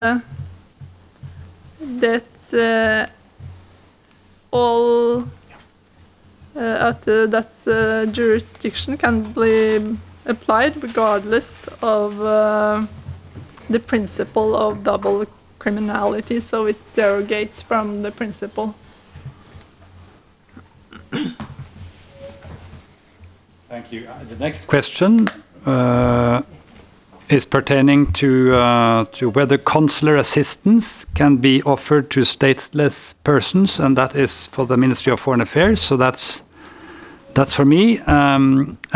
that all that jurisdiction can be applied regardless of the principle of double criminality, so it derogates from the principle. Thank you. The next question is pertaining to whether consular assistance can be offered to stateless persons, and that is for the Ministry of Foreign Affairs. So that's for me.